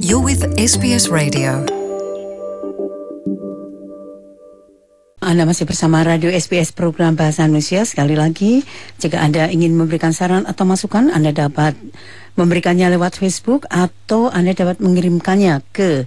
You're with SBS Radio. Anda masih bersama Radio SBS Program Bahasa Indonesia. Sekali lagi, jika Anda ingin memberikan saran atau masukan, Anda dapat memberikannya lewat Facebook atau Anda dapat mengirimkannya ke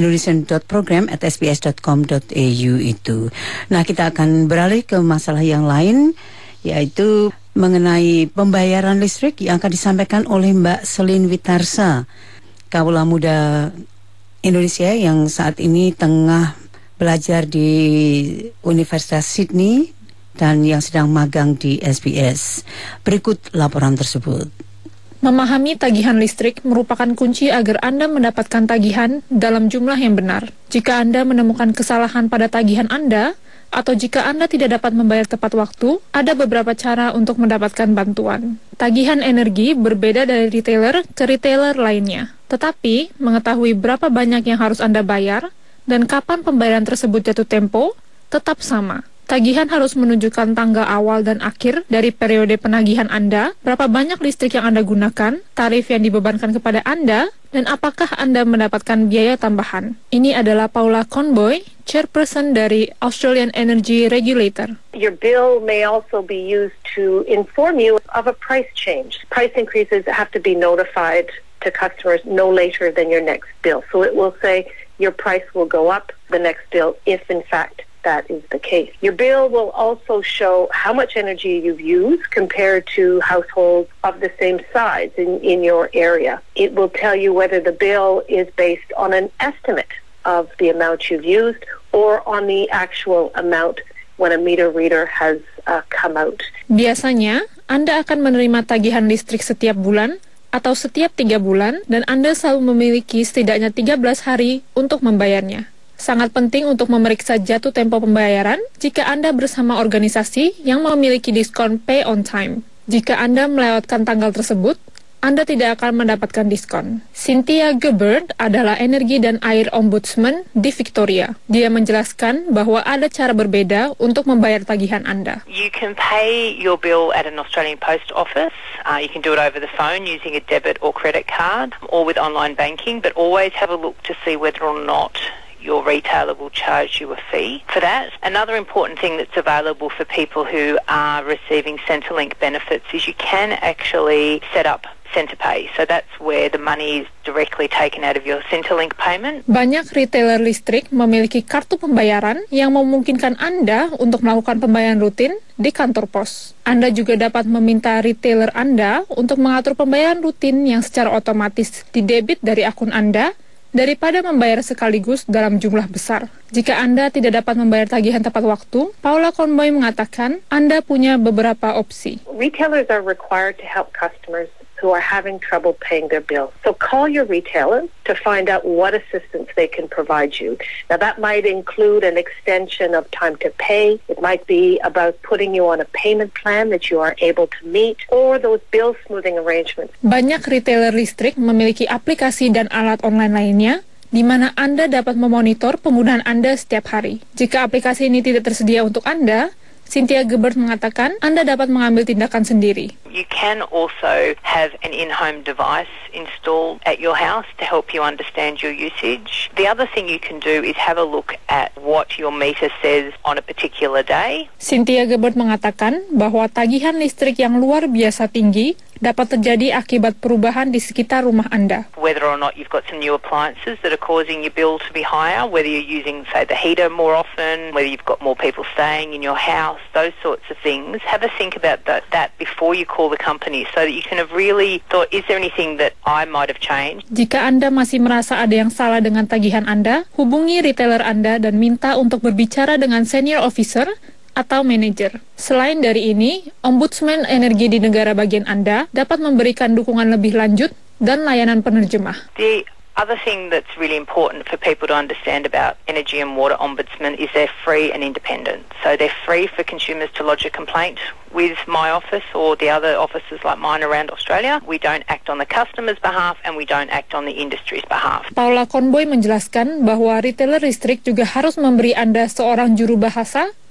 indonesian.program@sbs.com.au itu. Nah, kita akan beralih ke masalah yang lain, yaitu mengenai pembayaran listrik yang akan disampaikan oleh Mbak Selin Witarsa, kaula muda Indonesia yang saat ini tengah belajar di Universitas Sydney dan yang sedang magang di SBS. Berikut laporan tersebut. Memahami tagihan listrik merupakan kunci agar Anda mendapatkan tagihan dalam jumlah yang benar. Jika Anda menemukan kesalahan pada tagihan Anda, atau jika Anda tidak dapat membayar tepat waktu, ada beberapa cara untuk mendapatkan bantuan. Tagihan energi berbeda dari retailer ke retailer lainnya. Tetapi, mengetahui berapa banyak yang harus Anda bayar, dan kapan pembayaran tersebut jatuh tempo, tetap sama. Tagihan harus menunjukkan tanggal awal dan akhir dari periode penagihan Anda, berapa banyak listrik yang Anda gunakan, tarif yang dibebankan kepada Anda, dan apakah Anda mendapatkan biaya tambahan. Ini adalah Paula Conboy, chairperson dari Australian Energy Regulator. Your bill may also be used to inform you of a price change. Price increases have to be notified to customers no later than your next bill. So it will say your price will go up the next bill if in fact that is the case. Your bill will also show how much energy you've used compared to households of the same size in your area. It will tell you whether the bill is based on an estimate of the amount you've used or on the actual amount when a meter reader has come out. Biasanya, Anda akan menerima tagihan listrik setiap bulan atau setiap 3 bulan, dan Anda selalu memiliki setidaknya 13 hari untuk membayarnya. Sangat penting untuk memeriksa jatuh tempo pembayaran jika Anda bersama organisasi yang memiliki diskon pay on time. Jika Anda melewatkan tanggal tersebut, Anda tidak akan mendapatkan diskon. Cynthia Gebert adalah energi dan air ombudsman di Victoria. Dia menjelaskan bahwa ada cara berbeda untuk membayar tagihan Anda. You can pay your bill at an Australian Post Office. You can do it over the phone using a debit or credit card or with online banking, but always have a look to see whether or not your retailer will charge you a fee for that. Another important thing that's available for people who are receiving Centrelink benefits is you can actually set up Centerpay. So that's where the money is directly taken out of your Centrelink payment. Banyak retailer listrik memiliki kartu pembayaran yang memungkinkan Anda untuk melakukan pembayaran rutin di kantor pos. Anda juga dapat meminta retailer Anda untuk mengatur pembayaran rutin yang secara otomatis didebit dari akun Anda daripada membayar sekaligus dalam jumlah besar. Jika Anda tidak dapat membayar tagihan tepat waktu, Paula Conboy mengatakan Anda punya beberapa opsi. Retailers are required to help customers who are having trouble paying their bills. So call your retailer to find out what assistance they can provide you. Now that might include an extension of time to pay. It might be about putting you on a payment plan that you are able to meet, or those bill smoothing arrangements. Banyak retailer listrik memiliki aplikasi dan alat online lainnya di mana Anda dapat memonitor penggunaan Anda setiap hari. Jika aplikasi ini tidak tersedia untuk Anda, Cynthia Gebert mengatakan Anda dapat mengambil tindakan sendiri. You can also have an in-home device installed at your house to help you understand your usage. The other thing you can do is have a look at what your meter says on a particular day. Cynthia Gebert mengatakan bahwa tagihan listrik yang luar biasa tinggi dapat terjadi akibat perubahan di sekitar rumah Anda. Whether or not you've got some new appliances that are causing your bill to be higher, whether you're using, say, the heater more often, whether you've got more people staying in your house, those sorts of things. Have a think about that before you call the company so that you can have really thought, is there anything that I might have changed? Jika Anda masih merasa ada yang salah dengan tagihan Anda, hubungi retailer Anda dan minta untuk berbicara dengan senior officer atau manajer. Selain dari ini, Ombudsman Energi di negara bagian Anda dapat memberikan dukungan lebih lanjut dan layanan penerjemah. The other thing that's really important for people to understand about Energy and Water Ombudsman is they're free and independent. So they're free for consumers to lodge a complaint with my office or the other offices like mine around Australia. We don't act on the customer's behalf and we don't act on the industry's behalf. Paula Conboy menjelaskan bahwa retailer listrik juga harus memberi Anda seorang juru bahasa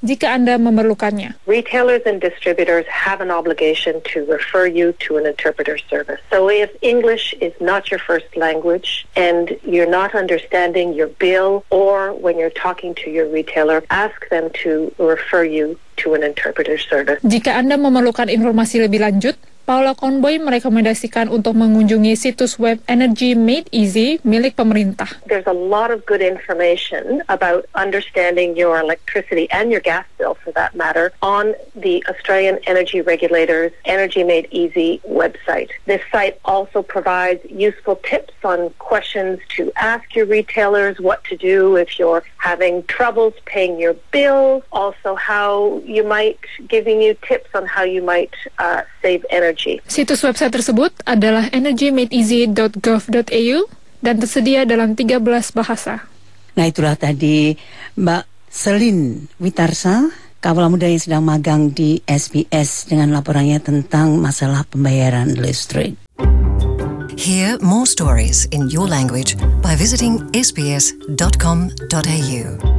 jika Anda memerlukannya. Retailers and distributors have an obligation to refer you to an interpreter service. So if English is not your first language and you're not understanding your bill, or when you're talking to your retailer, ask them to refer you to an interpreter service. Jika Anda memerlukan informasi lebih lanjut, Paula Conboy merekomendasikan untuk mengunjungi situs web Energy Made Easy milik pemerintah. There's a lot of good information about understanding your electricity and your gas bill, for that matter, on the Australian Energy Regulator's Energy Made Easy website. This site also provides useful tips on questions to ask your retailers, what to do if you're having troubles paying your bills, also how you might, giving you tips on how you might save energy. Situs website tersebut adalah energymadeeasy.gov.au dan tersedia dalam 13 bahasa. Nah, itulah tadi Mbak Selin Witarsa, kawula muda yang sedang magang di SBS dengan laporannya tentang masalah pembayaran listrik. Hear more stories in your language by visiting sbs.com.au.